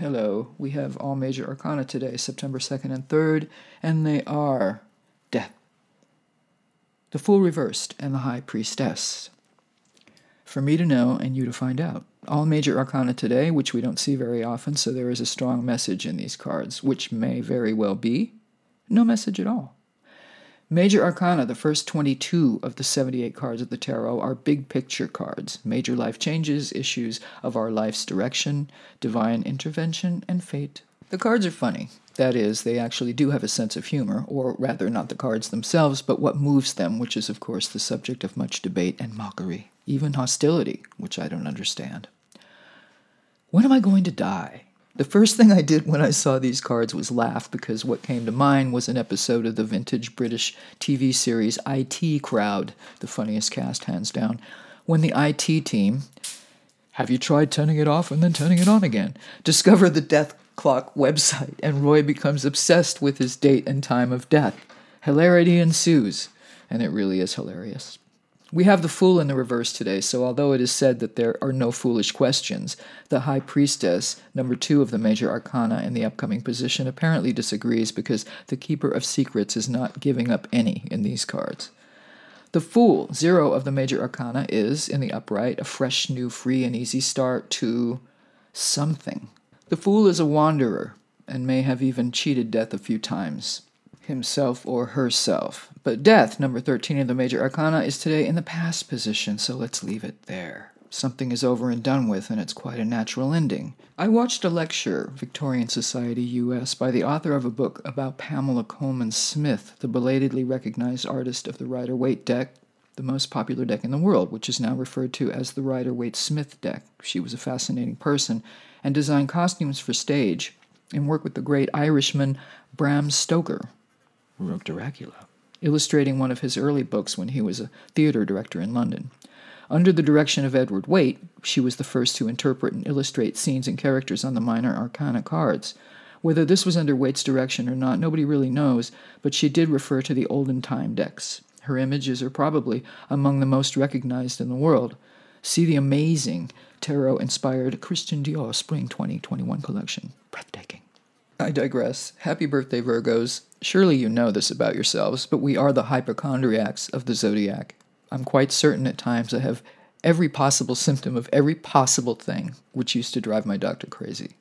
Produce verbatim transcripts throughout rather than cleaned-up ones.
Hello. We have all major arcana today, September second and third, and they are Death, the Fool reversed, and the High Priestess. For me to know and you to find out. All major arcana today, which we don't see very often, so there is a strong message in these cards, which may very well be no message at all. Major arcana, the first twenty-two of the seventy-eight cards of the tarot, are big picture cards, major life changes, issues of our life's direction, divine intervention, and fate. The cards are funny. That is, they actually do have a sense of humor, or rather not the cards themselves, but what moves them, which is of course the subject of much debate and mockery, even hostility, which I don't understand. When am I going to die? The first thing I did when I saw these cards was laugh, because what came to mind was an episode of the vintage British T V series I T Crowd, the funniest cast hands down, when the I T team, have you tried turning it off and then turning it on again, discover the death clock website, and Roy becomes obsessed with his date and time of death. Hilarity ensues, and it really is hilarious. We have the Fool in the reverse today, so although it is said that there are no foolish questions, the High Priestess, number two of the major arcana in the upcoming position, apparently disagrees because the Keeper of Secrets is not giving up any in these cards. The Fool, zero of the major arcana, is, in the upright, a fresh, new, free, and easy start to something. The Fool is a wanderer, and may have even cheated death a few times, himself or herself. But Death, number thirteen of the major arcana, is today in the past position, so let's leave it there. Something is over and done with, and it's quite a natural ending. I watched a lecture, Victorian Society U S, by the author of a book about Pamela Colman Smith, the belatedly recognized artist of the Rider-Waite deck, the most popular deck in the world, which is now referred to as the Rider-Waite-Smith deck. She was a fascinating person and designed costumes for stage and worked with the great Irishman Bram Stoker, who wrote Dracula, illustrating one of his early books when he was a theater director in London. Under the direction of Edward Waite, she was the first to interpret and illustrate scenes and characters on the minor arcana cards. Whether this was under Waite's direction or not, nobody really knows, but she did refer to the olden time decks. Her images are probably among the most recognized in the world. See the amazing tarot-inspired Christian Dior Spring twenty twenty-one collection. Breathtaking. I digress. Happy birthday, Virgos. Surely you know this about yourselves, but we are the hypochondriacs of the zodiac. I'm quite certain at times I have every possible symptom of every possible thing, which used to drive my doctor crazy.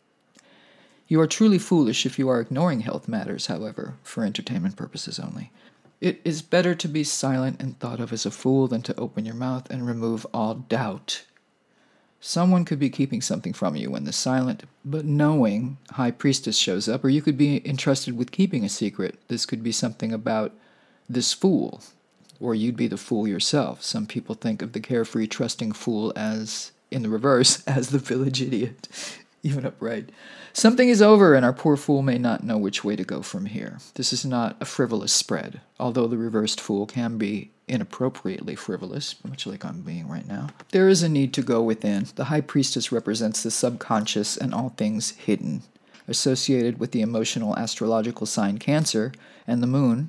You are truly foolish if you are ignoring health matters, however, for entertainment purposes only. It is better to be silent and thought of as a fool than to open your mouth and remove all doubt. Someone could be keeping something from you when the silent but knowing High Priestess shows up, or you could be entrusted with keeping a secret. This could be something about this fool, or you'd be the fool yourself. Some people think of the carefree, trusting fool as, in the reverse, as the village idiot, even upright. Something is over, and our poor fool may not know which way to go from here. This is not a frivolous spread, although the reversed fool can be inappropriately frivolous, much like I'm being right now. There is a need to go within. The High Priestess represents the subconscious and all things hidden, associated with the emotional astrological sign Cancer and the moon,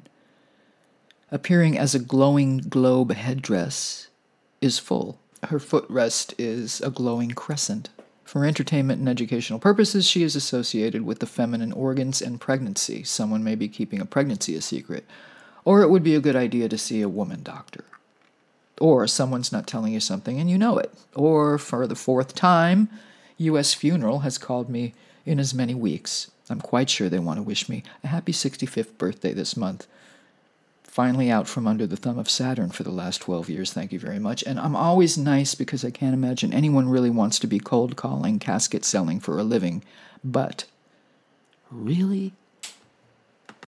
appearing as a glowing globe headdress, is full. Her footrest is a glowing crescent. For entertainment and educational purposes, she is associated with the feminine organs and pregnancy. Someone may be keeping a pregnancy a secret. Or it would be a good idea to see a woman doctor. Or someone's not telling you something and you know it. Or, for the fourth time, U S Funeral has called me in as many weeks. I'm quite sure they want to wish me a happy sixty-fifth birthday this month. Finally out from under the thumb of Saturn for the last twelve years, thank you very much. And I'm always nice because I can't imagine anyone really wants to be cold calling, casket selling for a living. But, really?